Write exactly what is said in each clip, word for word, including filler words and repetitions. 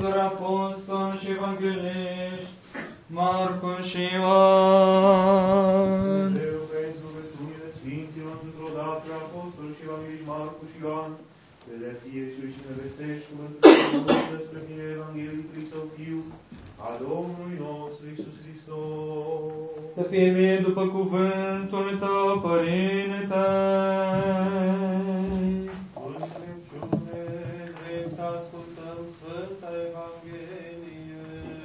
Sfânților Apostoli și Evangeliști, Marcu și Ioan. Dumnezeu pentru rândurile Sfinților într-o dată Apostoli și Evangeliști Marcu și Ioan, vedea ție și ne vestești cuvântul Dumnezeu despre tine Evanghelicului Său Fiu, a Domnului nostru Iisus Hristos. Să fie mie după cuvântul Tău, Părinte. Înțelepciune, drept să ascultăm Sfânta Evanghelie.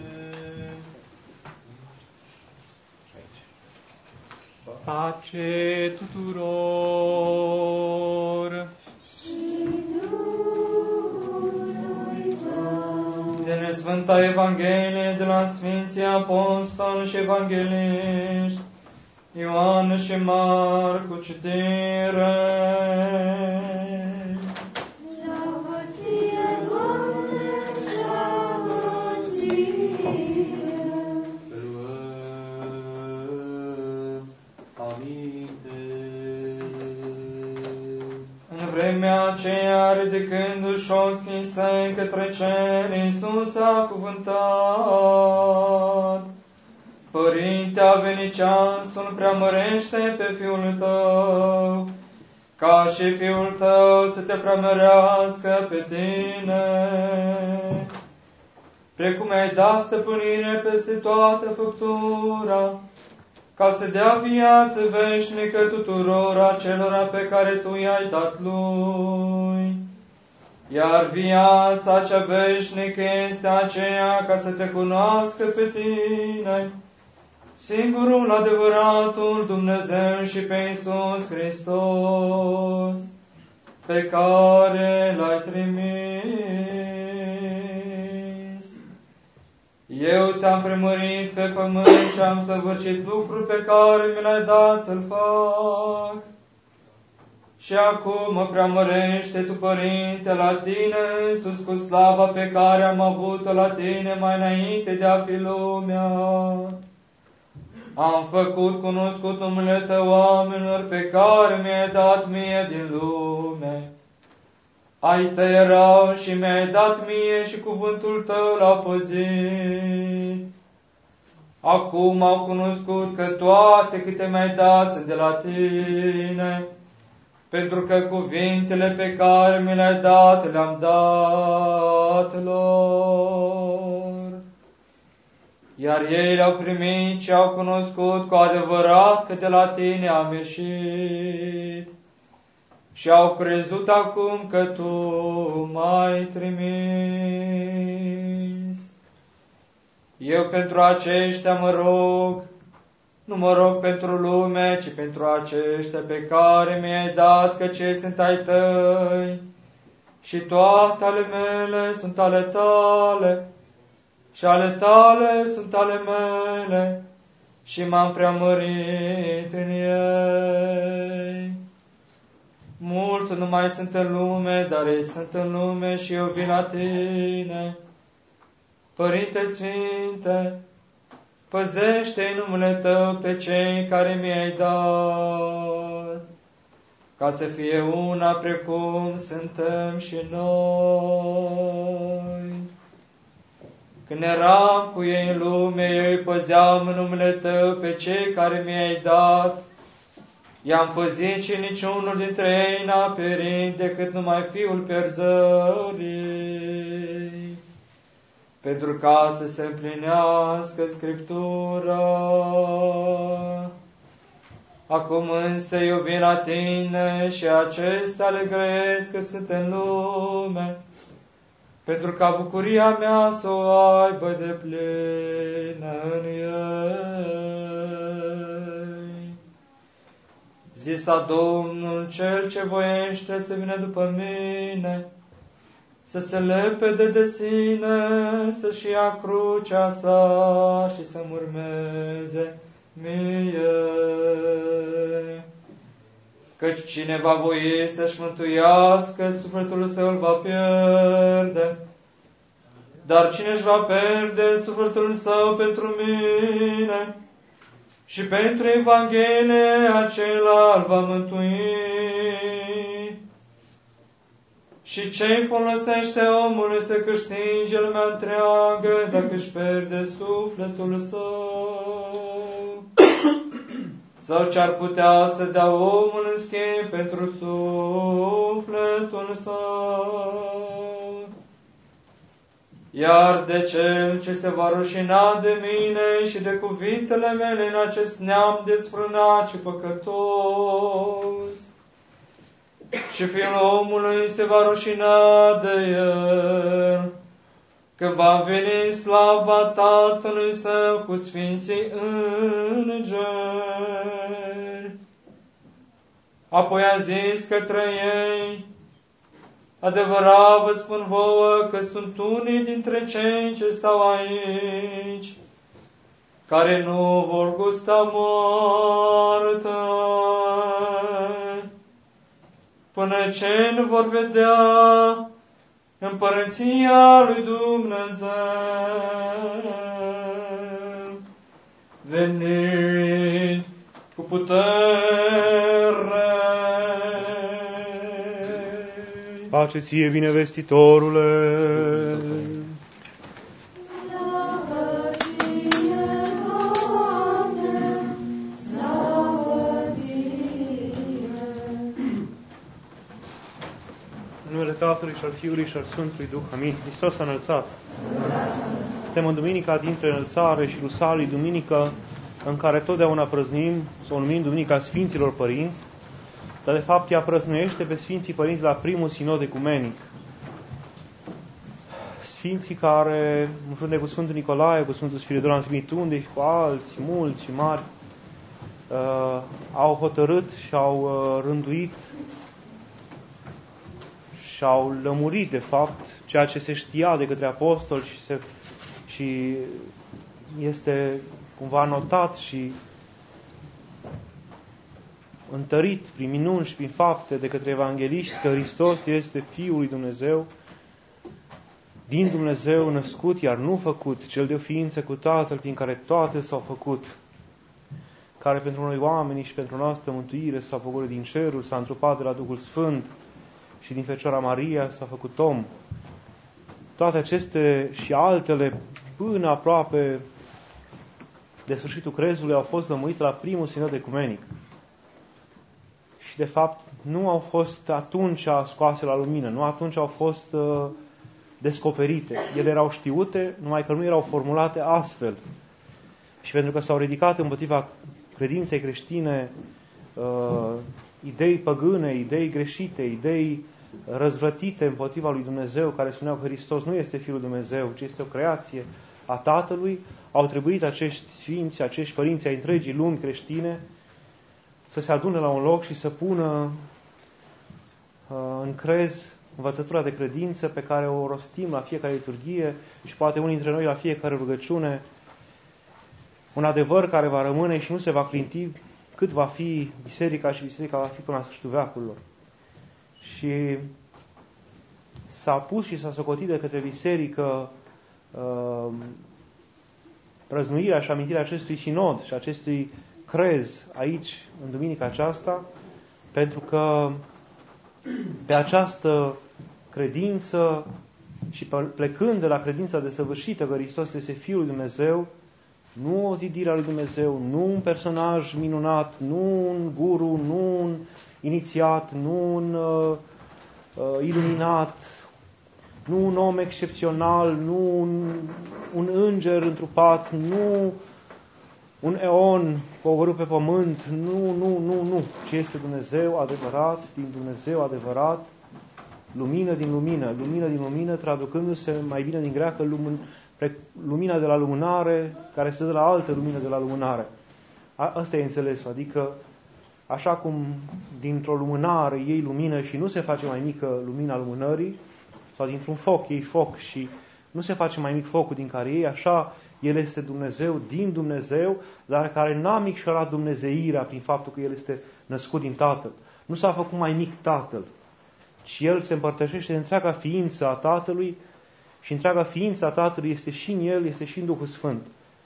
Pace tuturor! Din Sfânta Evanghelie de la Sfinții Apostoli și Evangeliști, Ioan și Marcu, citire. Slavă ție, Doamne, slavă ție! Să luăm aminte. În vremea aceea, ridicându-și ochii săi către cer, Iisus a cuvântat: Părinte, a venit ceasul, preamărește pe Fiul Tău, ca și Fiul Tău să te preamărească pe tine, precum ai dat stăpânire peste toată făptura, ca să dea viață veșnică tuturor acelora pe care Tu i-ai dat Lui. Iar viața cea veșnică este aceea ca să Te cunoască pe Tine, singurul adevăratul Dumnezeu, și pe Iisus Hristos, pe care L-ai trimis. Eu Te-am premărit pe pământ și am săvârșit lucruri pe care mi le-ai dat să-l fac. Și acum mă preamărește Tu, Părinte, la Tine însuți cu slava pe care am avut-o la Tine mai înainte de a fi lumea. Am făcut cunoscut numele Tău oamenilor pe care mi-ai dat mie din lume. Ai Tăi erau și mi-ai dat mie și cuvântul Tău l-a păzit. Acum au cunoscut că toate câte mi-ai dat sunt de la Tine, pentru că cuvintele pe care mi le-ai dat le-am dat lor. Iar ei le-au primit și au cunoscut cu adevărat că de la Tine am ieșit, și au crezut acum că Tu m-ai trimis. Eu pentru aceștia mă rog, nu mă rog pentru lume, ci pentru aceștia pe care mi-ai dat, că cei sunt ai Tăi și toate ale mele sunt ale Tale și ale Tale sunt ale mele și m-am preamărit în ei. Mult nu mai sunt în lume, dar ei sunt în lume și eu vin la Tine. Părinte Sfinte, păzește în numele Tău pe cei care mi-ai dat, ca să fie una precum suntem și noi. Când eram cu ei în lume, eu îi păzeam în numele Tău pe cei care mi-ai dat. I-am păzit și niciunul dintre ei n-a perit decât numai fiul pierzării, pentru ca să se împlinească Scriptura. Acum însă eu vin la Tine și acestea le grăiesc cât sunt în lume, pentru ca bucuria mea să o aibă de plină în ei. Zisa Domnul, cel ce voiește să vină după mine, să se lepede de sine, să-și ia crucea sa și să-mi urmeze mie. Căci cine va voi să-și mântuiască, sufletul său îl va pierde. Dar cine își va pierde sufletul său pentru mine și pentru Evanghelie, acela îl va mântui. Și ce-i folosește omului să câștige lumea întreagă dacă își pierde sufletul său? Sau ce-ar putea să dea omul în schimb pentru sufletul său? Iar de cel ce se va rușina de mine și de cuvintele mele în acest neam desfrânat și păcătos, și Fiul omului se va rușina de el, când va veni slava Tatălui Său cu sfinții îngeri. Apoi a zis către ei: adevărat vă spun vouă că sunt unii dintre cei ce stau aici, care nu vor gusta moartea, până ce nu vor vedea împărăția lui Dumnezeu venind cu putere. Pace ție, binevestitorule! Slavă ție, Doamne, slavă ție! În numele Tatălui și al Fiului și al Sfântului Duh. Amin. Hristos a înălțat. Suntem în Duminica dintre Înălțare și Rusalii, duminică în care totdeauna prăznuim, să o numim Duminica Sfinților Părinți, dar de fapt ea prăznuiește pe Sfinții Părinți la primul sinod ecumenic. Sfinții care, în frunte cu Sfântul Nicolae, cu Sfântul Spiridon al Trimitunde și cu alți, mulți și mari, uh, au hotărât și au uh, rânduit și au lămurit, de fapt, ceea ce se știa de către apostoli și, se, și este cumva notat și întărit prin minuni și prin fapte de către evangeliști că Hristos este Fiul lui Dumnezeu, din Dumnezeu născut, iar nu făcut, cel de o ființă cu Tatăl, prin care toate s-au făcut, care pentru noi oamenii și pentru noastră mântuire s-a făcut din cerul, s-a întrupat de la Duhul Sfânt și din Fecioara Maria s-a făcut om. Toate aceste și altele, până aproape de sfârșitul crezului, au fost lămurite la primul sinod ecumenic. Și de fapt nu au fost atunci scoase la lumină, nu atunci au fost uh, descoperite. Ele erau știute, numai că nu erau formulate astfel. Și pentru că s-au ridicat împotriva credinței creștine uh, idei păgâne, idei greșite, idei răzvrătite împotriva lui Dumnezeu, care spuneau că Hristos nu este Fiul lui Dumnezeu, ci este o creație a Tatălui, au trebuit acești sfinți, acești părinți ai întregii lumi creștine să se adune la un loc și să pună uh, în crez învățătura de credință pe care o rostim la fiecare liturghie și poate unii dintre noi la fiecare rugăciune, un adevăr care va rămâne și nu se va clinti cât va fi biserica și biserica va fi până la sfârșitul veacului. Și s-a pus și s-a socotit de către biserică uh, prăznuirea și amintirea acestui sinod și acestui crez aici, în duminica aceasta, pentru că pe această credință și plecând de la credința desăvârșită că Hristos este Fiul lui Dumnezeu, nu o zidire a lui Dumnezeu, nu un personaj minunat, nu un guru, nu un inițiat, nu un uh, uh, iluminat, nu un om excepțional, nu un, un înger întrupat, nu un eon coborât pe pământ, nu, nu, nu, nu, ci este Dumnezeu adevărat, din Dumnezeu adevărat, lumină din lumină, lumină din lumină, traducându-se mai bine din greacă lumin, lumina de la lumânare, care se dă la altă lumină de la lumânare. Asta e înțelesul, adică așa cum dintr-o lumânare iei lumină și nu se face mai mică lumina lumânării, sau dintr-un foc iei foc și nu se face mai mic focul din care iei, așa El este Dumnezeu din Dumnezeu, dar care n-a micșorat dumnezeirea prin faptul că El este născut din Tatăl. Nu s-a făcut mai mic Tatăl, ci El se împărtășește de întreaga ființă a Tatălui și întreaga ființă a Tatălui este și în El, este și în Duhul Sfânt.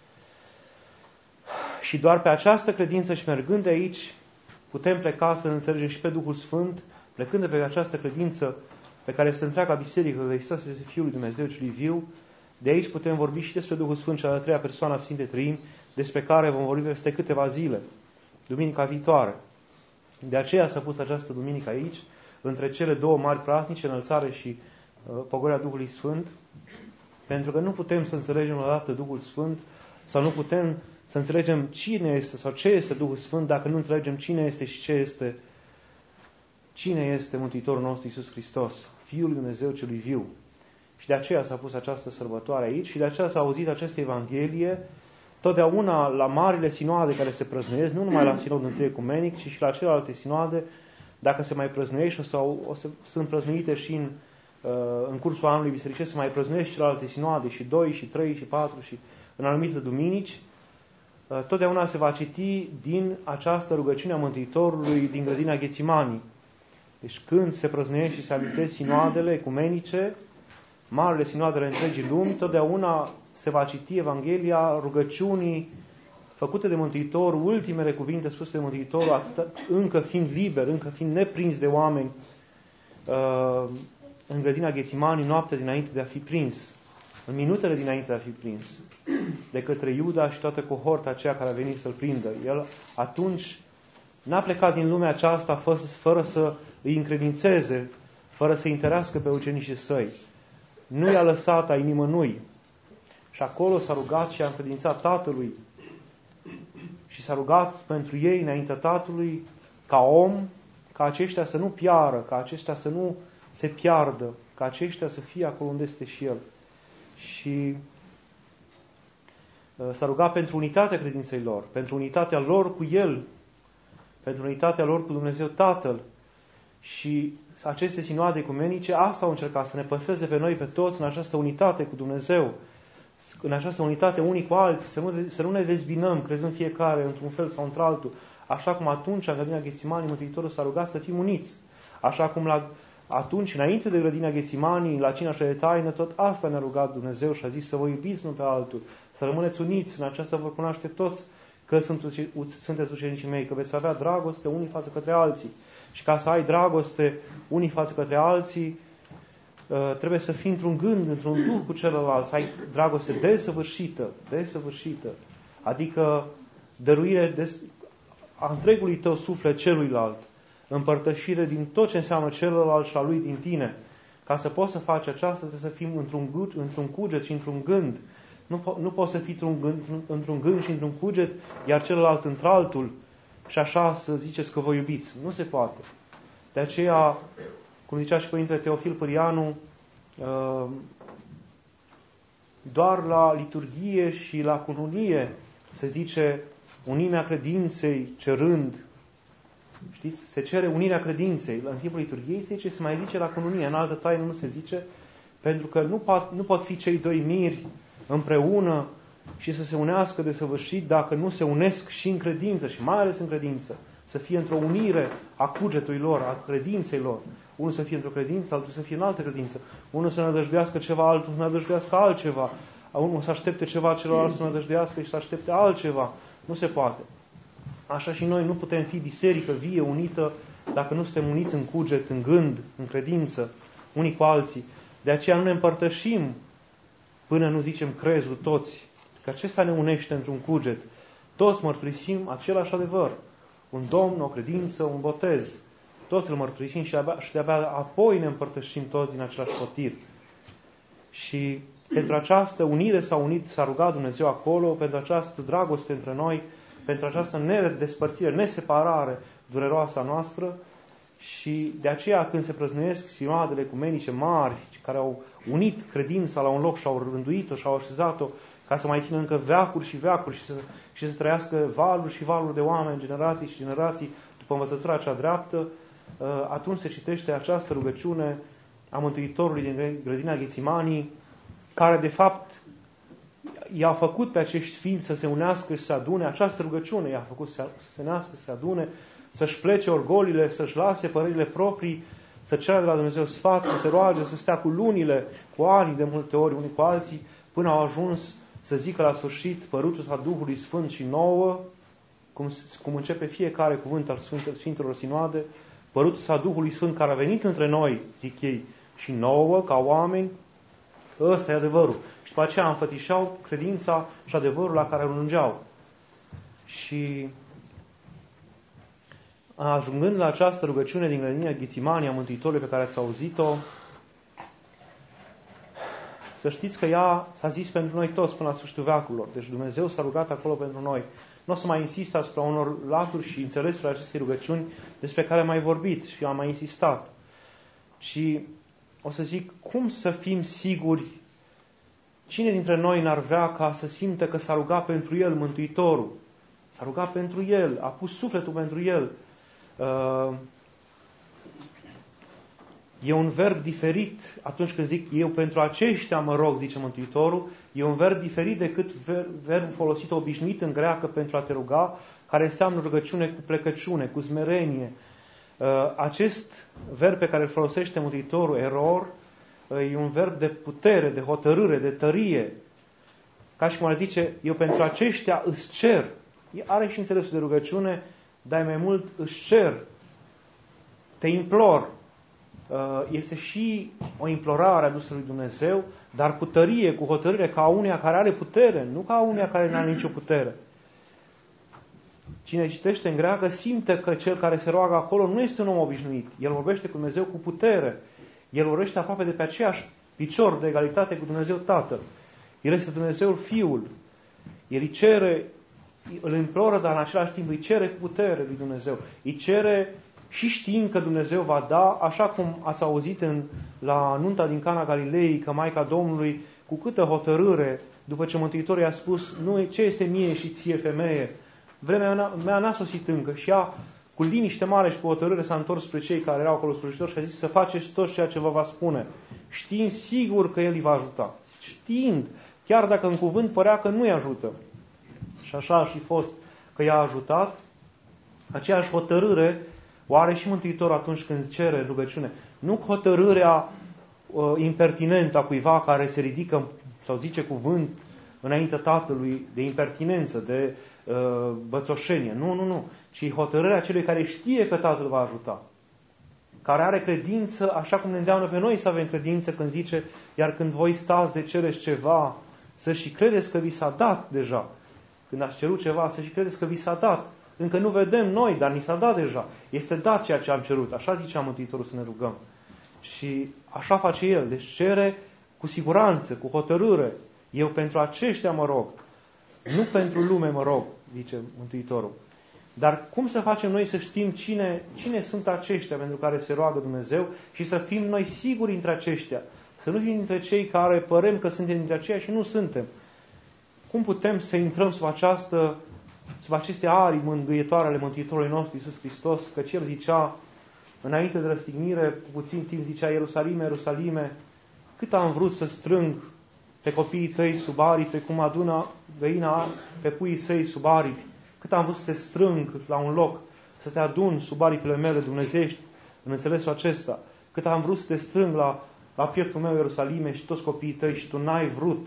Și doar pe această credință și mergând de aici, putem pleca să înțelegem și pe Duhul Sfânt, plecând de pe această credință, pe care este întreaga biserică, că Hristos este Fiul lui Dumnezeu celui viu. De aici putem vorbi și despre Duhul Sfânt, cea de-a treia persoană a Sfintei Trăimi, despre care vom vorbi peste câteva zile, duminica viitoare. De aceea s-a pus această duminică aici, între cele două mari praznice, înălțare și uh, pogorârea Duhului Sfânt, pentru că nu putem să înțelegem odată Duhul Sfânt, sau nu putem să înțelegem cine este sau ce este Duhul Sfânt, dacă nu înțelegem cine este și ce este, cine este Mântuitorul nostru Iisus Hristos, Fiul lui Dumnezeu celui viu. Și de aceea s-a pus această sărbătoare aici și de aceea s-a auzit această Evanghelie totdeauna la marile sinoade care se prăznuiesc, nu numai la sinodul întâi ecumenic, ci și la celelalte sinoade, dacă se mai prăznuiește sau o să, sunt prăznuite și în, în cursul anului bisericesc, se mai prăznuiește celelalte sinoade, și doi, și trei, și patru, și în anumite duminici, totdeauna se va citi din această rugăciune a Mântuitorului din grădina Ghețimanii. Deci când se prăznuiește și se amintesc sinoadele ecumenice, marile sinoadele întregii lumi, totdeauna se va citi Evanghelia rugăciunii făcute de Mântuitor, ultimele cuvinte spuse de Mântuitorul, atât, încă fiind liber, încă fiind neprins de oameni, în grădina Ghețimanii, noaptea dinainte de a fi prins, în minutele dinainte de a fi prins, de către Iuda și toată cohorta aceea care a venit să-l prindă. El atunci n-a plecat din lumea aceasta fără, fără să îi încredințeze, fără să întărească pe ucenicii săi. Nu i-a lăsat a nimănui. Și acolo s-a rugat și a încredințat Tatălui. Și s-a rugat pentru ei înaintea Tatălui, ca om, ca aceștia să nu piară, ca aceștia să nu se piardă, ca aceștia să fie acolo unde este și El. Și uh, s-a rugat pentru unitatea credinței lor, pentru unitatea lor cu El, pentru unitatea lor cu Dumnezeu Tatăl. Și aceste sinoade ecumenice, asta au încercat, să ne păstreze pe noi, pe toți, în această unitate cu Dumnezeu, în această unitate unii cu alții, să nu, să nu ne dezbinăm, crezând fiecare într-un fel sau într-altul, așa cum atunci, în grădina Ghețimanii, Mântuitorul s-a rugat să fim uniți. Așa cum la, atunci, înainte de grădina Ghețimanii, la cina cea de taină, tot asta ne-a rugat Dumnezeu și a zis să vă iubiți unul pe altul, să rămâneți uniți, în aceasta vă cunoaște toți că sunteți ucenicii mei, că veți avea dragoste unii față către alții. Și ca să ai dragoste unii față către alții, trebuie să fii într-un gând, într-un duh cu celălalt, să ai dragoste desăvârșită, desăvârșită, adică dăruire de, a întregului tău suflet celuilalt, împărtășire din tot ce înseamnă celălalt și a lui din tine. Ca să poți să faci aceasta, trebuie să fim într-un, într-un cuget și într-un gând. Nu, po- nu poți să fii într-un gând, într-un gând și într-un cuget, iar celălalt într-altul, și așa să ziceți că vă iubiți. Nu se poate. De aceea, cum zicea și Părintele Teofil Pârianu, doar la liturghie și la cununie se zice unirea credinței cerând. Știți? Se cere unirea credinței. În timpul liturghiei se zice, se mai zice la cununie. În altă taină nu se zice, pentru că nu pot, nu pot fi cei doi miri împreună și să se unească desăvârșit dacă nu se unesc și în credință, și mai ales în credință. Să fie într-o unire a cugetului lor, a credinței lor. Unul să fie într-o credință, altul să fie în altă credință. Unul să nădăjduiască ceva, altul să nădăjduiască altceva. Unul să aștepte ceva, celălalt să nădăjduiască și să aștepte altceva. Nu se poate. Așa și noi nu putem fi biserică vie, unită, dacă nu suntem uniți în cuget, în gând, în credință, unii cu alții. De aceea nu ne împărtășim până nu zicem crezul toți. Că acesta ne unește într-un cuget. Toți mărturisim același adevăr. Un Domn, o credință, un botez. Toți îl mărturisim și, abia, și de-abia apoi ne împărtășim toți din același potir. Și pentru această unire s-a unit, s-a rugat Dumnezeu acolo, pentru această dragoste între noi, pentru această nedespărțire, neseparare dureroasă a noastră. Și de aceea când se prăznuiesc sinoadele ecumenice mari, care au unit credința la un loc și au rânduit-o și au așezat-o, ca să mai țină încă veacuri și veacuri și să, și să trăiască valuri și valuri de oameni, generații și generații, după învățătura cea dreaptă, atunci se citește această rugăciune a Mântuitorului din grădina Ghețimanii, care de fapt i-a făcut pe acești ființi să se unească și să se adune. Această rugăciune i-a făcut să se unească, să se adune, să-și plece orgolile, să-și lase părerile proprii, să ceară de la Dumnezeu sfat, să se roage, să stea cu lunile, cu ani de multe ori, unii cu alții, până au ajuns să zică la sfârșit părutul sa Duhului Sfânt și nouă, cum, cum începe fiecare cuvânt al Sfintelor Sinoade, părutul sa Duhului Sfânt care a venit între noi, zic ei, și nouă, ca oameni, ăsta e adevărul. Și după aceea înfățișau credința și adevărul la care ajungeau. Și ajungând la această rugăciune din grădina Ghețimani a Mântuitorului pe care ați auzit-o, să știți că ea s-a zis pentru noi toți până la sfârșitul veacurilor. Deci Dumnezeu s-a rugat acolo pentru noi. Nu o să mai insist asupra unor laturi și înțelesuri acestei rugăciuni despre care am mai vorbit și am mai insistat. Și o să zic, cum să fim siguri, cine dintre noi n-ar vrea ca să simtă că s-a rugat pentru el Mântuitorul? S-a rugat pentru el, a pus sufletul pentru el. E un verb diferit atunci când zic eu pentru aceștia mă rog, zice Mântuitorul, e un verb diferit decât verbul folosit obișnuit în greacă pentru a te ruga, care înseamnă rugăciune cu plecăciune, cu smerenie. Acest verb pe care îl folosește Mântuitorul, eror, e un verb de putere, de hotărâre, de tărie. Ca și cum ar zice, eu pentru aceștia îți cer. Are și înțelesul de rugăciune, dar mai mult îți cer, te implor. Este și o implorare adusă lui Dumnezeu, dar cu tărie, cu hotărâre, ca uneia care are putere, nu ca uneia care nu are nicio putere. Cine citește în greacă simte că cel care se roagă acolo nu este un om obișnuit. El vorbește cu Dumnezeu cu putere. El vorbește aproape de pe aceeași picior de egalitate cu Dumnezeu Tatăl. El este Dumnezeul Fiul. El îi cere, îl imploră, dar în același timp îi cere cu putere lui Dumnezeu. Îi cere și știind că Dumnezeu va da, așa cum ați auzit în, la nunta din Cana Galilei, că Maica Domnului, cu câtă hotărâre, după ce Mântuitorul i-a spus, nu, ce este mie și ție, femeie? Vremea mea n-a sosit încă. Și ea, cu liniște mare și cu hotărâre, s-a întors spre cei care erau acolo slujitori și a zis să faceți tot ceea ce vă va spune, știind sigur că El îi va ajuta. Știind, chiar dacă în cuvânt părea că nu îi ajută. Și așa a și fost că i-a ajutat. Aceeași hotărâre o are și Mântuitorul atunci când cere rugăciune. Nu hotărârea uh, impertinentă a cuiva care se ridică sau zice cuvânt înaintea Tatălui de impertinență, de uh, bățoșenie. Nu, nu, nu. Ci hotărârea celui care știe că Tatăl va ajuta. Care are credință, așa cum ne îndeamnă pe noi să avem credință când zice, iar când voi stați de cereți ceva, să și credeți că vi s-a dat deja. Când ați cerut ceva, să și credeți că vi s-a dat. Încă nu vedem noi, dar ni s-a dat deja. Este dat ceea ce am cerut. Așa zicea Mântuitorul să ne rugăm. Și așa face El. Deci cere cu siguranță, cu hotărâre. Eu pentru aceștia mă rog. Nu pentru lume mă rog, zice Mântuitorul. Dar cum să facem noi să știm cine, cine sunt aceștia pentru care se roagă Dumnezeu și să fim noi siguri între aceștia? Să nu fim dintre cei care părem că suntem dintre aceia și nu suntem. Cum putem să intrăm sub această sub aceste arii mângâietoare ale Mântuitorului nostru Iisus Hristos, căci El zicea, înainte de răstignire, cu puțin timp zicea, Ierusalime, Ierusalime, cât am vrut să strâng pe copiii tăi sub aripi, cum adună găina pe puii săi sub aripi, cât am vrut să te strâng la un loc, să te adun sub aripile mele dumnezeiești, în înțelesul acesta, cât am vrut să te strâng la, la pieptul meu, Ierusalime, și toți copiii tăi, și tu n-ai vrut,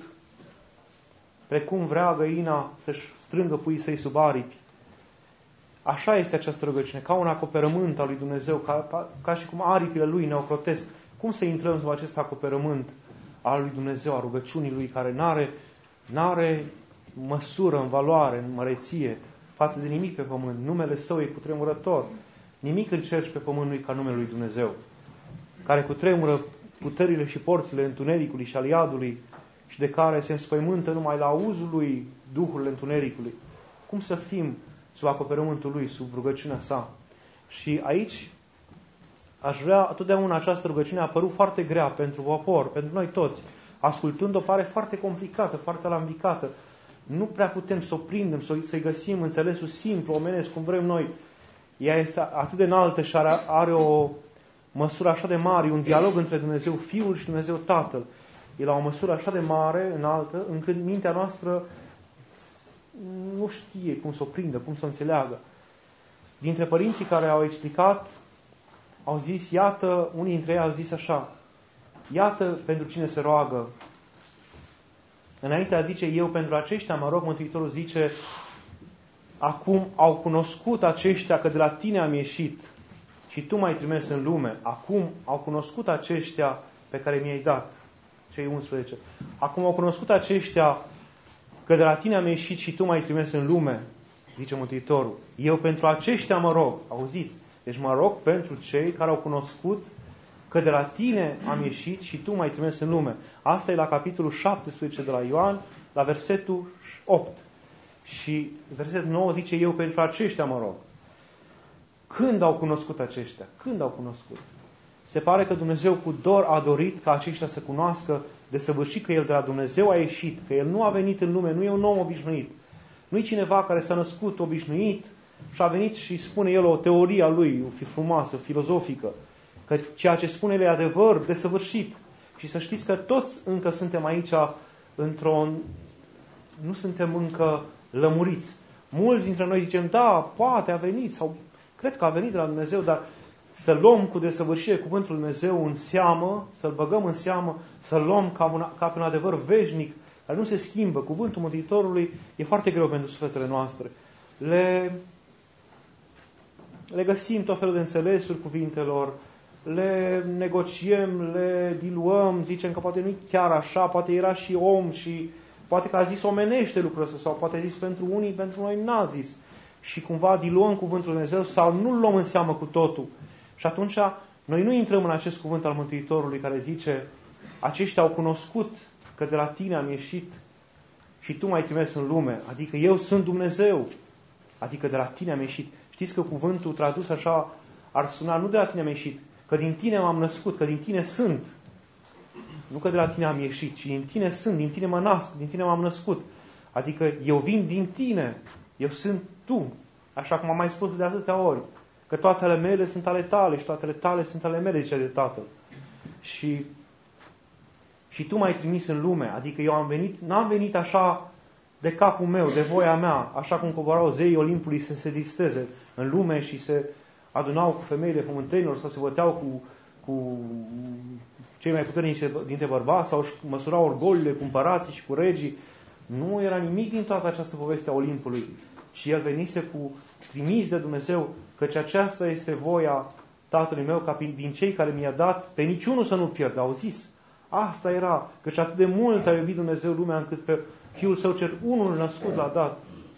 precum vrea găina să-și strângă puii săi sub aripi. Așa este această rugăciune, ca un acoperământ al lui Dumnezeu, ca, ca și cum aripile Lui ne ocrotesc. Cum să intrăm sub acest acoperământ al lui Dumnezeu, a rugăciunii Lui, care n-are, n-are măsură în valoare, în măreție, față de nimic pe pământ. Numele Său e cutremurător. Nimic în cer și pe pământ nu e ca numele lui Dumnezeu, care cutremură puterile și porțile întunericului și al iadului, și de care se înspăimântă numai la auzul lui duhurile întunericului. Cum să fim sub acoperământul lui, sub rugăciunea sa? Și aici aș vrea, totdeauna această rugăciune a părut foarte grea pentru popor, pentru noi toți. Ascultând-o pare foarte complicată, foarte alambicată. Nu prea putem să o prindem, să-i găsim înțelesul simplu, omenesc, cum vrem noi. Ea este atât de înaltă și are, are o măsură așa de mare, un dialog între Dumnezeu Fiul și Dumnezeu Tatăl. E la o măsură așa de mare, înaltă, încât mintea noastră nu știe cum să o prindă, cum să o înțeleagă. Dintre părinții care au explicat, au zis, iată, unii dintre ei au zis așa, iată pentru cine se roagă. Înainte a zice, eu pentru aceștia mă rog, Mântuitorul zice, acum au cunoscut aceștia că de la tine am ieșit și tu m-ai trimis în lume. Acum au cunoscut aceștia pe care mi-ai dat, cei unsprezece. Acum au cunoscut aceștia că de la tine am ieșit și tu m-ai trimis în lume, zice Mântuitorul. Eu pentru aceștia mă rog. Auziți? Deci mă rog pentru cei care au cunoscut că de la tine am ieșit și tu m-ai trimis în lume. Asta e la capitolul șaptesprezece de la Ioan, la versetul opt. Și versetul nouă zice, eu pentru aceștia mă rog. Când au cunoscut aceștia? Când au cunoscut? Se pare că Dumnezeu cu dor a dorit ca aceștia să cunoască desăvârșit că El de la Dumnezeu a ieșit, că El nu a venit în lume, nu e un om obișnuit. Nu e cineva care s-a născut obișnuit și a venit și spune El o teorie a Lui, o fi frumoasă, filozofică, că ceea ce spune El e adevăr, desăvârșit. Și să știți că toți încă suntem aici într-o... nu suntem încă lămuriți. Mulți dintre noi zicem, da, poate a venit, sau cred că a venit de la Dumnezeu, dar să luăm cu desăvârșire cuvântul Dumnezeu în seamă, să-l băgăm în seamă, să-l luăm ca, un, ca pe un adevăr veșnic, care nu se schimbă. Cuvântul Mântuitorului e foarte greu pentru sufletele noastre. Le, le găsim tot felul de înțelesuri cuvintelor, le negociem, le diluăm, zicem că poate nu e chiar așa, poate era și om și poate că a zis omenește lucrul ăsta, sau poate a zis pentru unii, pentru noi n-a zis. Și cumva diluăm cuvântul Dumnezeu sau nu-l luăm în seamă cu totul. Și atunci noi nu intrăm în acest cuvânt al Mântuitorului care zice, aceștia au cunoscut că de la tine am ieșit și tu m-ai trimis în lume. Adică eu sunt Dumnezeu. Adică de la tine am ieșit. Știți că cuvântul tradus așa ar suna, nu de la tine am ieșit, că din tine m-am născut, că din tine sunt. Nu că de la tine am ieșit, ci din tine sunt, din tine mă nasc, din tine m-am născut. Adică eu vin din tine, eu sunt tu. Așa cum am mai spus de atâtea ori. Că toate ale mele sunt ale tale și toate ale tale sunt ale mele, zice de Tatăl. Și, și tu m-ai trimis în lume. Adică eu am venit, n-am venit așa de capul meu, de voia mea, așa cum coborau zeii Olimpului să se distreze în lume și se adunau cu femeile pământenilor sau se băteau cu, cu cei mai puternici dintre bărbați sau își măsurau orgoliile cu împărații și cu regii. Nu era nimic din toată această poveste a Olimpului, ci el venise cu trimis de Dumnezeu, căci aceasta este voia Tatălui meu, ca din cei care mi-a dat, pe niciunul să nu pierd. Au zis, asta era, căci atât de mult a iubit Dumnezeu lumea, încât pe Fiul Său cel unul născut l-a dat.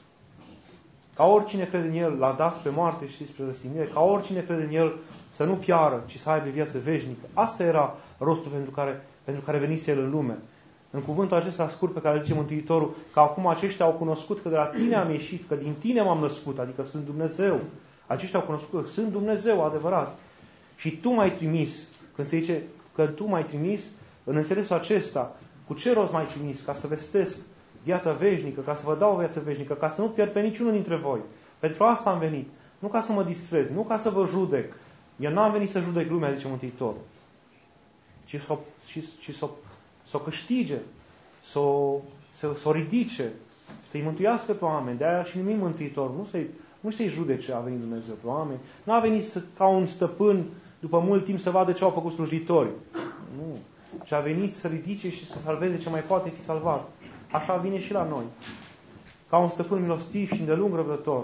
Ca oricine crede în El, l-a dat spre moarte și spre răstignire, ca oricine crede în El să nu piară, ci să aibă viață veșnică. Asta era rostul pentru care, pentru care venise El în lume. În cuvântul acesta scurt pe care îl zice Mântuitorul, că acum aceștia au cunoscut că de la tine am ieșit, că din tine m-am născut, adică sunt Dumnezeu. Aceștia au cunoscut că sunt Dumnezeu, adevărat. Și tu m-ai trimis, când se zice că tu m-ai trimis, în înțelesul acesta, cu ce rost m-ai trimis? Ca să vestesc viața veșnică, ca să vă dau o viață veșnică, ca să nu pierd pe niciunul dintre voi. Pentru asta am venit. Nu ca să mă distrez, nu ca să vă judec. Eu n-am venit să judec lumea, zice Mântuitorul, ci să ci, ci, să o câștige, să o, să, să o ridice, să-i mântuiască pe oameni. De aia și numim Mântuitor, nu să-i, nu să-i judece a venit Dumnezeu pe oameni. Nu a venit să, ca un stăpân după mult timp să vadă ce au făcut slujitorii. Nu. Ci a venit să ridice și să salveze ce mai poate fi salvat. Așa vine și la noi. Ca un stăpân milostiv și îndelung răbdător.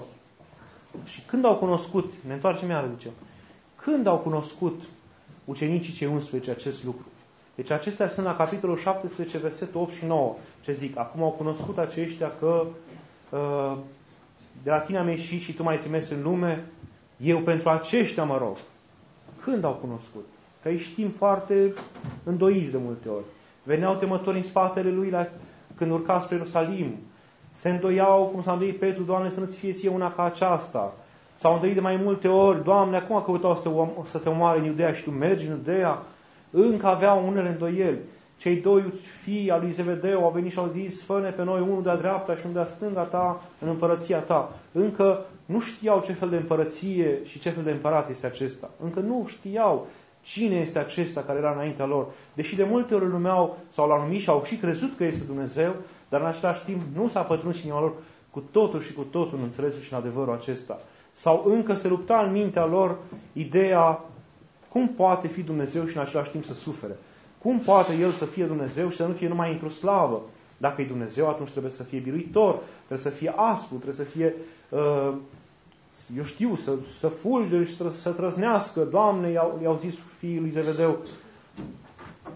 Și când au cunoscut, ne întoarcem iară, zicem, când au cunoscut ucenicii cei unsprezece acest lucru? Deci acestea sunt la capitolul șaptesprezece, versetul opt și nouă, ce zic. Acum au cunoscut aceștia că uh, de la tine am ieșit și tu m-ai trimis în lume, eu pentru aceștia mă rog. Când au cunoscut? Că îi știm foarte îndoiți de multe ori. Veneau temători în spatele lui la, când urca spre Ierusalim. Se îndoiau, cum s-a îndoit Petru, Doamne, să nu-ți fie ție una ca aceasta. S-au îndoit de mai multe ori, Doamne, acum căutau să te, să te omoare în Iudea și tu mergi în Iudea. Încă aveau unele îndoieli. Cei doi fii al lui Zebedeu au venit și au zis, fă-ne pe noi unul de-a dreapta și unul de-a stânga ta în împărăția ta. Încă nu știau ce fel de împărăție și ce fel de împărat este acesta. Încă nu știau cine este acesta care era înaintea lor. Deși de multe ori îl numeau sau l-au numit și au și crezut că este Dumnezeu, dar în același timp nu s-a pătruns inima lor cu totul și cu totul în înțelesul și în adevărul acesta. Sau încă se lupta în mintea lor ideea cum poate fi Dumnezeu și în același timp să sufere. Cum poate El să fie Dumnezeu și să nu fie numai într-o slavă? Dacă e Dumnezeu, atunci trebuie să fie biruitor, trebuie să fie aspru, trebuie să fie, uh, eu știu, să, să fulge și să, să trăznească. Doamne, i-au, i-au zis fiii lui Zebedeu,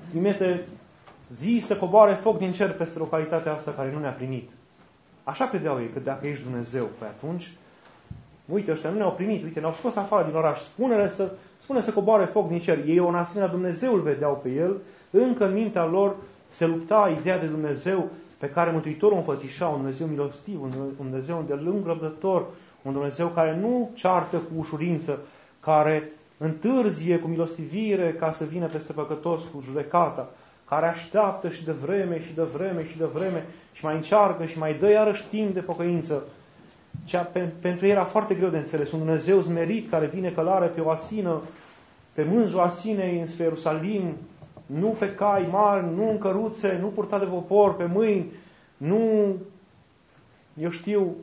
trimite zi să coboare foc din cer peste localitatea asta care nu ne-a primit. Așa credeau ei, că dacă ești Dumnezeu, păi atunci, uite, ăștia nu ne-au primit, uite, ne-au scos afară din oraș, spune-le să, spune să coboare foc din cer. Ei, o asemenea Dumnezeu îl vedeau pe el, încă în mintea lor se lupta ideea de Dumnezeu pe care Mântuitorul înfățișa, un Dumnezeu milostiv, un Dumnezeu îndelung răbdător, un Dumnezeu care nu ceartă cu ușurință, care întârzie cu milostivire ca să vină peste păcătos cu judecata, care așteaptă și de vreme și de vreme și de vreme și mai încearcă și mai dă iarăși timp de pocăință. Cea, pe, pentru ei era foarte greu de înțeles. Un Dumnezeu zmerit care vine călare pe o asină, pe mânzul asinei înspre Ierusalim, nu pe cai mari, nu în căruțe, nu purtat de popor, pe mâini, nu, eu știu,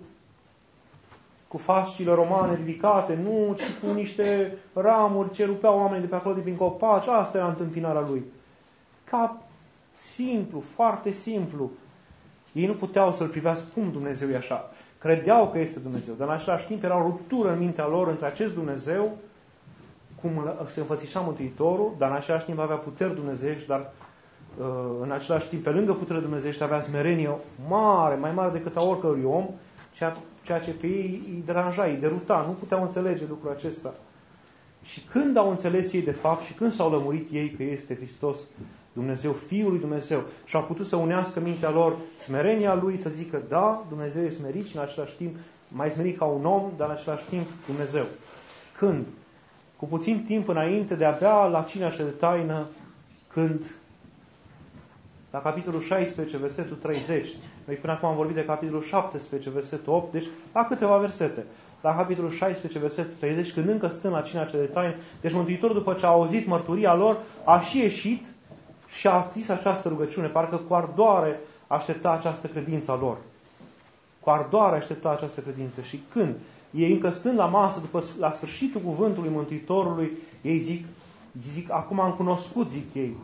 cu fascile romane ridicate, nu, ci cu niște ramuri ce rupeau oamenii de pe acolo, de prin copaci. Asta era întâmpinarea lui. Ca simplu, foarte simplu. Ei nu puteau să-L privească cum Dumnezeu e așa. Credeau că este Dumnezeu, dar în același timp era o ruptură în mintea lor între acest Dumnezeu, cum se înfățișa Mântuitorul, dar în același timp avea puteri dumnezeiești, dar în același timp, pe lângă puterile dumnezeiești, avea smerenie mare, mai mare decât a oricărui om, ceea ce pe ei îi deranja, îi deruta, nu puteau înțelege lucrul acesta. Și când au înțeles ei de fapt și când s-au lămurit ei că este Hristos Dumnezeu, Fiul lui Dumnezeu, și au putut să unească mintea lor smerenia Lui, să zică, da, Dumnezeu e smerit și în același timp mai smerit ca un om, dar în același timp Dumnezeu. Când? Cu puțin timp înainte de abia la cina cea de taină, când la capitolul șaisprezece, versetul treizeci, noi până acum am vorbit de capitolul șaptesprezece, versetul opt, deci la câteva versete. La capitolul șaisprezece, versetul treizeci, când încă stând la cina cea de taină, deci Mântuitorul, după ce a auzit mărturia lor, a și ieșit și a zis această rugăciune, parcă cu ardoare aștepta această credință a lor. Cu ardoare aștepta această credință. Și când ei încă stând la masă, după, la sfârșitul cuvântului Mântuitorului, ei zic, zic, acum am cunoscut, zic ei,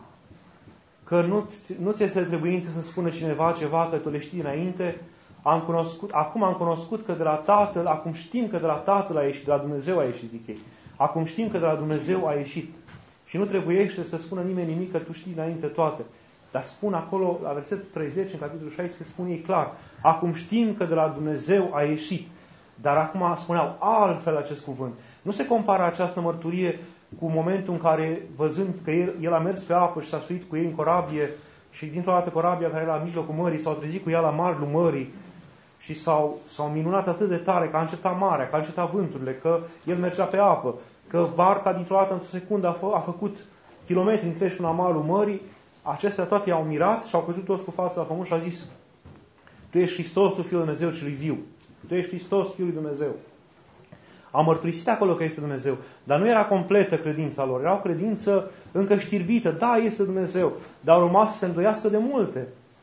că nu, nu ți este trebuință să spună cineva ceva, că tu le știi înainte. Am cunoscut, acum am cunoscut că de la Tatăl, acum știm că de la Tatăl a ieșit, de la Dumnezeu a ieșit, zic ei. Acum știm că de la Dumnezeu a ieșit. Și nu trebuiește să spună nimeni nimic, că tu știi înainte toate. Dar spun acolo, la versetul treizeci, în capitolul șaisprezece, spune ei clar, acum știm că de la Dumnezeu a ieșit. Dar acum spuneau altfel acest cuvânt. Nu se compară această mărturie cu momentul în care, văzând că el, el a mers pe apă și s-a suit cu ei în corabie și dintr-o dată corabia care era la mijlocul mării s-au trezit cu ea la malul mării și s-au, s-au minunat atât de tare că a încetat marea, că a încetat vânturile, că el mergea pe apă, că barca dintr-o dată într-o secundă a, fă, a făcut kilometri întregi până la malul mării. Acestea toate i-au mirat și au căzut toți cu fața la pământ și au zis, tu ești Hristosul, Fiul lui Dumnezeu celui viu. Tu ești Hristos, Fiul lui Dumnezeu. Au mărturisit acolo că este Dumnezeu, dar nu era completă credința lor. Era o credință încă știrbită. Da, este Dumnezeu, dar au rămas să se îndoiască de multe.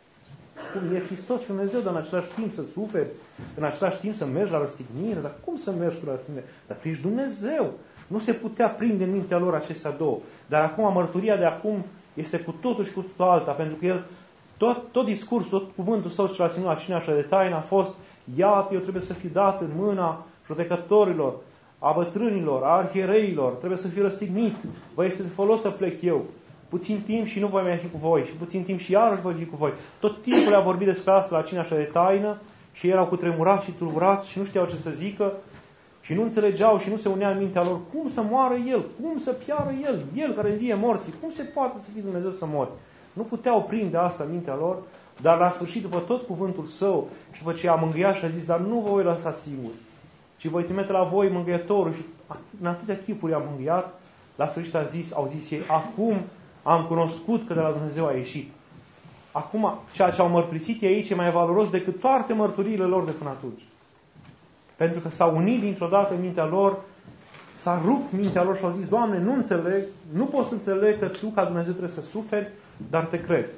Cum ești Hristos și Dumnezeu, dar în același timp să suferi, în același timp să mergi la răstignire. Dar cum să mergi la răstignire? Dar tu ești Dumnezeu. Nu se putea prinde în mintea lor acestea două. Dar acum, mărturia de acum este cu totul și cu totul alta, pentru că el, tot, tot discursul, tot cuvântul său ce l-a ținut la cina așa de taină a fost, iată, eu trebuie să fiu dat în mâna judecătorilor, a bătrânilor, a arhiereilor, trebuie să fiu răstignit, vă este de folos să plec eu. Puțin timp și nu voi mai fi cu voi, și puțin timp și iarăși voi fi cu voi. Tot timpul le-a vorbit despre asta la cina așa de taină și erau cutremurați și tulburați și nu știau ce să zică și nu înțelegeau și nu se unea în mintea lor cum să moară el, cum să piară el, el care învie morții, cum se poate să fie Dumnezeu să mori. Nu puteau prinde asta în mintea lor, dar la sfârșit, după tot cuvântul său și după ce a mângâiat și a zis, dar nu vă voi lăsa singur, ci voi trimite la voi mângâietorul. Și în atâtea chipuri a mângâiat, la sfârșit a zis, au zis ei, acum am cunoscut că de la Dumnezeu a ieșit. Acum, ceea ce au mărturisit ei aici e mai valoros decât toate mărturiile lor de până atunci. Pentru că s-au unit dintr-o dată în mintea lor, s-a rupt mintea lor și au zis, Doamne, nu înțeleg, nu pot să înțeleg că Tu, ca Dumnezeu, trebuie să suferi, dar Te cred.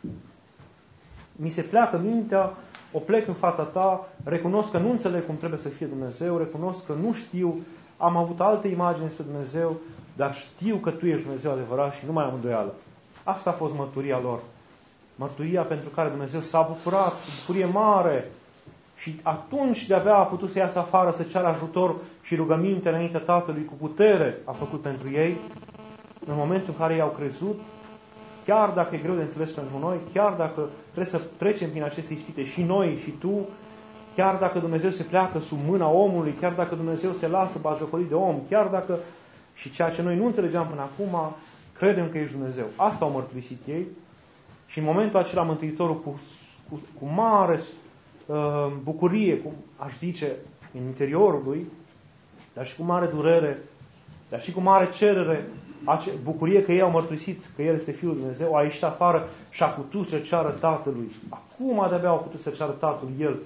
Mi se pleacă mintea, o plec în fața Ta, recunosc că nu înțeleg cum trebuie să fie Dumnezeu, recunosc că nu știu, am avut alte imagini despre Dumnezeu, dar știu că Tu ești Dumnezeu adevărat și nu mai am îndoială. Asta a fost mărturia lor. Mărturia pentru care Dumnezeu s-a bucurat, cu bucurie mare. Și atunci de-abia a putut să iasă afară, să ceară ajutor și rugăminte înaintea Tatălui, cu putere a făcut pentru ei. În momentul în care ei au crezut, chiar dacă e greu de înțeles pentru noi, chiar dacă trebuie să trecem prin aceste ispite și noi și tu, chiar dacă Dumnezeu se pleacă sub mâna omului, chiar dacă Dumnezeu se lasă batjocorit de om, chiar dacă și ceea ce noi nu înțelegeam până acum, credem că ești Dumnezeu. Asta au mărturisit ei și în momentul acela Mântuitorul cu, cu, cu mare uh, bucurie, cum aș zice, în interiorul lui, dar și cu mare durere, dar și cu mare cerere, bucurie că ei au mărturisit că El este Fiul lui Dumnezeu, a ieșit afară și a putut să ceară Tatălui. Acum de-abia au putut să ceară Tatălui El.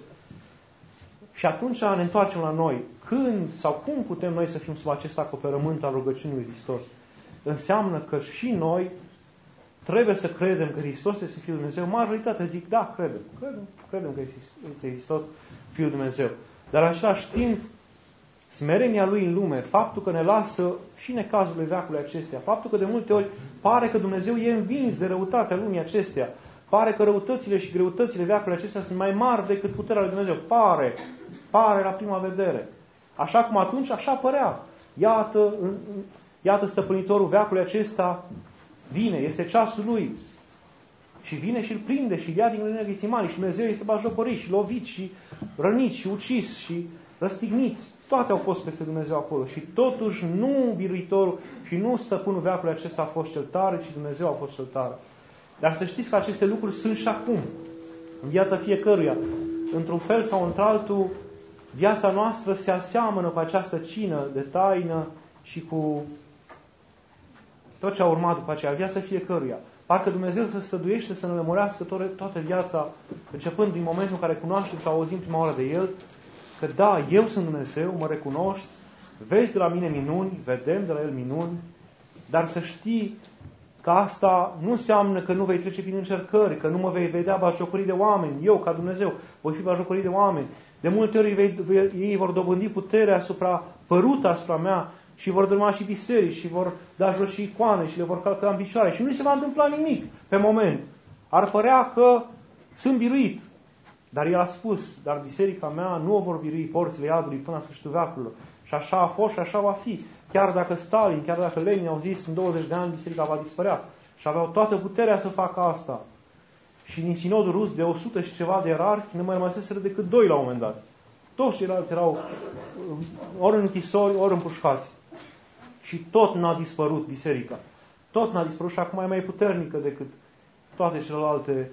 Și atunci ne întoarcem la noi. Când sau cum putem noi să fim sub acest acoperământ al rugăciunii lui Hristos? Înseamnă că și noi trebuie să credem că Hristos este Fiul lui Dumnezeu. Majoritatea zic, da, credem. Credem, credem că este Hristos Fiul lui Dumnezeu. Dar în același timp, smerenia Lui în lume, faptul că ne lasă și necazurile veacului acestea, faptul că de multe ori pare că Dumnezeu e învins de răutatea lumii acestea, pare că răutățile și greutățile veacului acestea sunt mai mari decât puterea lui Dumnezeu. Pare, pare la prima vedere. Așa cum atunci, așa părea. Iată, iată stăpânitorul veacului acesta vine, este ceasul lui. Și vine și îl prinde și îl ia din grădina Ghețimani și Dumnezeu este batjocorit și lovit și rănit și ucis și răstignit. Toate au fost peste Dumnezeu acolo. Și totuși nu biruitorul și nu stăpânul veacului acesta a fost cel tare, ci Dumnezeu a fost cel tare. Dar să știți că aceste lucruri sunt și acum. În viața fiecăruia. Într-un fel sau într-altul, viața noastră se aseamănă cu această cină de taină și cu tot ce a urmat după aceea. Viața fiecăruia. Parcă Dumnezeu se străduiește să ne lămurească toată viața, începând din momentul în care cunoaștem și auzim prima oară de El, că da, eu sunt Dumnezeu, mă recunoști, vezi de la mine minuni, vedem de la El minuni, dar să știi că asta nu înseamnă că nu vei trece prin încercări, că nu mă vei vedea batjocorit de oameni. Eu, ca Dumnezeu, voi fi batjocorit de oameni. De multe ori vei, vei, ei vor dobândi puterea asupra, părută asupra mea și vor dărâma și biserici și vor da jos și icoane și le vor calca în picioare și nu se va întâmpla nimic pe moment. Ar părea că sunt biruit. Dar El a spus, dar biserica mea nu o vor birui porțile iadului până la sfârșitul veacurilor. Și așa a fost și așa va fi. Chiar dacă Stalin, chiar dacă Lenin au zis în douăzeci de ani biserica va dispărea. Și aveau toată puterea să facă asta. Și din sinodul rus de o sută și ceva de ierarhi nu mai rămăseseră decât doi la un moment dat. Toți ceilalți erau ori în închisori, ori împușcați. Și tot n-a dispărut biserica. Tot n-a dispărut și acum e mai puternică decât toate celelalte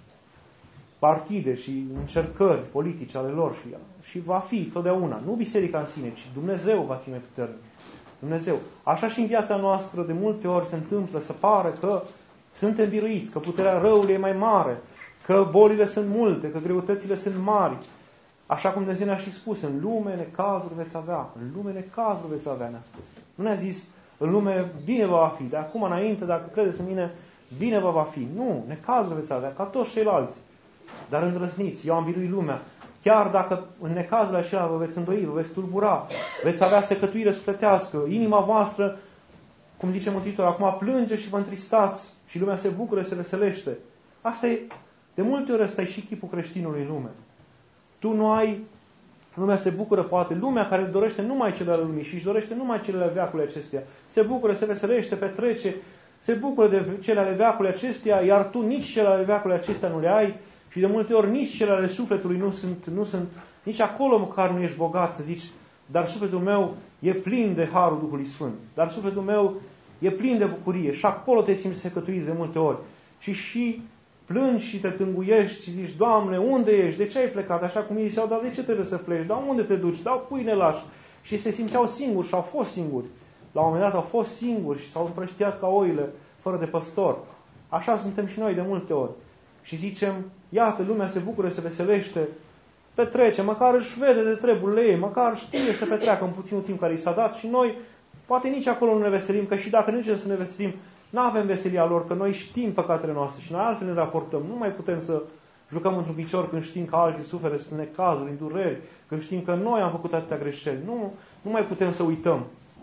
partide și încercări politice ale lor și, și va fi totdeauna. Nu biserica în sine, ci Dumnezeu va fi mai puternic. Dumnezeu. Așa și în viața noastră de multe ori se întâmplă să pare că suntem biruiți, că puterea răului e mai mare, că bolile sunt multe, că greutățile sunt mari. Așa cum Dumnezeu ne-a și spus, în lume necazuri veți avea. În lume necazuri veți avea, ne-a spus. Nu ne-a zis, în lume bine va fi. De acum înainte, dacă credeți în mine, bine vă va fi. Nu, necazuri veți avea, ca toți ceilalți. Dar îndrăzniți, eu am biruit lumea. Chiar dacă în necazul acela vă veți îndoi, vă veți tulbura, veți avea secătuire sufletească, inima voastră, cum zice Mântuitorul, acum plânge și vă întristați și lumea se bucură, se veselește. Asta e, de multe ori ăsta e și chipul creștinului în lume. Tu nu ai, lumea se bucură poate, lumea care dorește numai cele ale lumii și își dorește numai cele ale veacului acestea. Se bucură, se veselește, petrece, se bucură de cele ale veacului acestea, iar tu nici cele ale veacului acestea nu le ai. Și de multe ori nici cele ale sufletului nu sunt, nu sunt, nici acolo măcar nu ești bogat să zici, dar sufletul meu e plin de harul Duhului Sfânt. Dar sufletul meu e plin de bucurie și acolo te simți secătuit de multe ori. Și și plângi și te tânguiești și zici, Doamne, unde ești? De ce ai plecat? Așa cum ei ziceau, dar de ce trebuie să pleci? Dar unde te duci? Dar cui ne lași? Și se simțeau singuri și au fost singuri. La un moment dat au fost singuri și s-au împrăștiat ca oile fără de păstor. Așa suntem și noi de multe ori. Și zicem, iată, lumea se bucură, se veselește, petrece, măcar își vede de treburile ei, măcar știe să petreacă în puținul timp care i s-a dat și noi, poate nici acolo nu ne veselim, că și dacă nici să ne veselim, nu avem veselia lor, că noi știm păcatele noastre și noi altfel ne raportăm. Nu mai putem să jucăm într-un picior când știm că alții suferă, sunt necazuri, îndureri, când știm că noi am făcut atâtea greșeli. Nu, nu mai putem să uităm.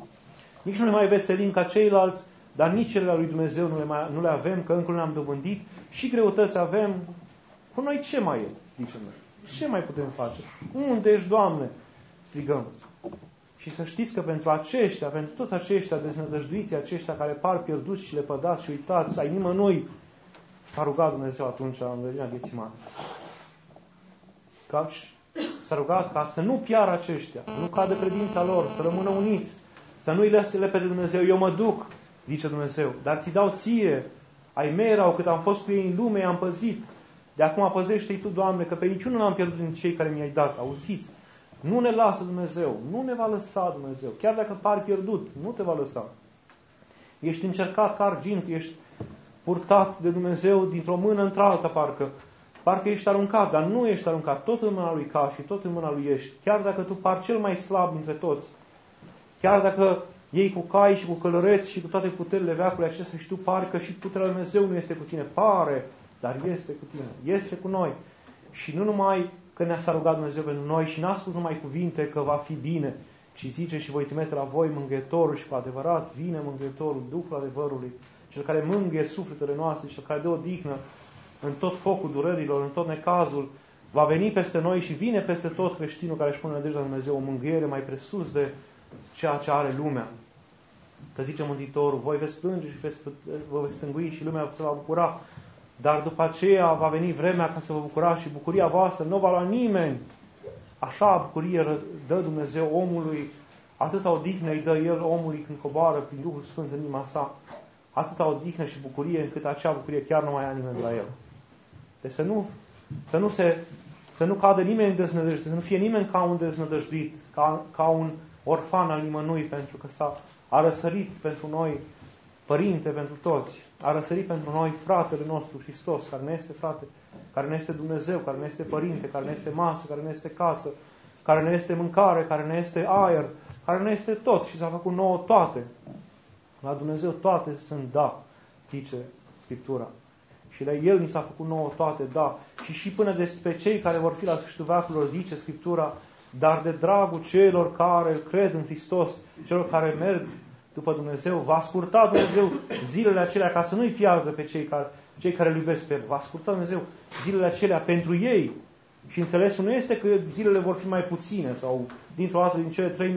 Nici nu ne mai veselim ca ceilalți, dar nici cele ale lui Dumnezeu nu le, mai, nu le avem, că încă nu le-am dobândit. Și greutăți avem. Cu noi ce mai e, zicem noi? Ce mai putem face? Unde ești, Doamne? Strigăm. Și să știți că pentru aceștia, pentru toți aceștia deznădăjduiți, aceștia care par pierduți și lepădați și uitați, ai nimănui, s-a rugat Dumnezeu atunci în grădina Ghețimani. S-a rugat ca să nu piară aceștia, să nu cadă credința lor, să rămână uniți, să nu-i lase lepede Dumnezeu. Eu mă duc, zice Dumnezeu, dar ți dau ție. Ai mei erau cât am fost cu ei în lume, i-am păzit. De acum păzește-i Tu, Doamne, că pe niciunul n-am pierdut din cei care mi-ai dat. Auziți? Nu ne lasă Dumnezeu, nu ne va lăsa Dumnezeu. Chiar dacă pari pierdut, nu te va lăsa. Ești încercat ca argint, ești purtat de Dumnezeu dintr-o mână într-alta, parcă. Parcă ești aruncat, dar nu ești aruncat. Tot în mâna lui ca și tot în mâna lui ești. Chiar dacă tu pari cel mai slab dintre toți. Chiar dacă iei cu cai și cu călăreți și cu toate puterile veacului acestea și tu pari că și puterea lui Dumnezeu nu este cu tine. Pare, dar este cu tine. Este cu noi. Și nu numai că ne-a rugat Dumnezeu pentru noi și n-a spus numai cuvinte că va fi bine, ci zice și voi trimite la voi mângâietorul și cu adevărat vine mângâietorul, Duhul adevărului, cel care mângâie sufletele noastre, cel care dă odihnă în tot focul durerilor, în tot necazul, va veni peste noi și vine peste tot creștinul care își pune nădejdea la Dumnezeu, o mângâiere mai presus de ceea ce are lumea. Că zice Mântuitorul, voi veți plânge și veți, vă veți stângui și lumea se va bucura, dar după aceea va veni vremea ca să vă bucurați și bucuria voastră nu va lua nimeni. Așa bucurie dă Dumnezeu omului, atâta odihnă îi dă El omului când coboară prin Duhul Sfânt în inima sa, atâta odihnă și bucurie încât acea bucurie chiar nu mai ia nimeni de la El. Deci să nu, să nu, se, să nu cadă nimeni în deznădăjduit, să nu fie nimeni ca un deznădăjduit, ca, ca un orfan al nimănui, pentru că s-a a răsărit pentru noi Părinte, pentru toți, a răsărit pentru noi fratele nostru Hristos, care ne este frate, care ne este Dumnezeu, care ne este Părinte, care ne este masă, care ne este casă, care ne este mâncare, care ne este aer, care ne este tot și s-a făcut nouă toate. La Dumnezeu toate sunt da, zice Scriptura. Și la El ni s-a făcut nouă toate da. Și și până despre cei care vor fi la sfârșitul veacurilor, zice Scriptura, dar de dragul celor care cred în Hristos, celor care merg după Dumnezeu, va scurta Dumnezeu zilele acelea ca să nu-i piardă pe cei care, cei care îl iubesc pe El. Va scurta Dumnezeu zilele acelea pentru ei. Și înțelesul nu este că zilele vor fi mai puține sau dintr-o dată din cele trei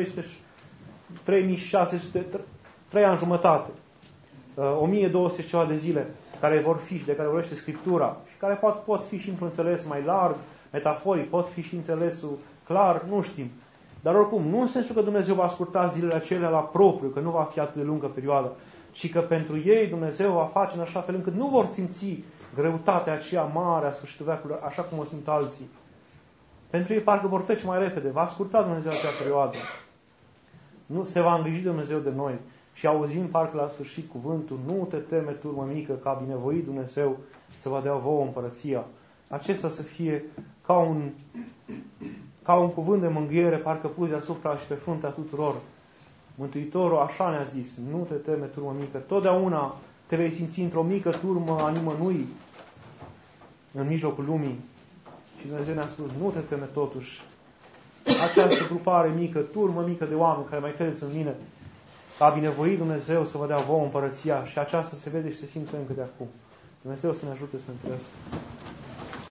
mii șase sute, trei ani jumătate, o mie două sute ceva de zile care vor fi și de care vorbește Scriptura și care pot, pot fi și într-un înțeles mai larg, metaforic, pot fi și înțelesul clar, nu știm. Dar oricum, nu în sensul că Dumnezeu va scurta zilele acelea la propriu, că nu va fi atât de lungă perioadă, ci că pentru ei Dumnezeu va face în așa fel încât nu vor simți greutatea aceea mare a sfârșitul veacului, așa cum o simt alții. Pentru ei parcă vor trece mai repede, va scurta Dumnezeu acea perioadă. Nu se va îngriji Dumnezeu de noi. Și auzim parcă la sfârșit cuvântul, nu te teme, turmă mică, că a binevoit Dumnezeu să vă dea vouă împărăția. Acesta să fie ca un, ca un cuvânt de mângâiere, parcă pus deasupra și pe fruntea tuturor. Mântuitorul așa ne-a zis, nu te teme, turmă mică, totdeauna te vei simți într-o mică turmă a nimănui în mijlocul lumii. Și Dumnezeu ne-a spus, nu te teme totuși. Această grupare mică, turmă mică de oameni care mai credeți în mine, a binevoit Dumnezeu să vă dea vouă împărăția și aceasta se vede și se simte încă de acum. Dumnezeu să ne ajute să ne întâlnească.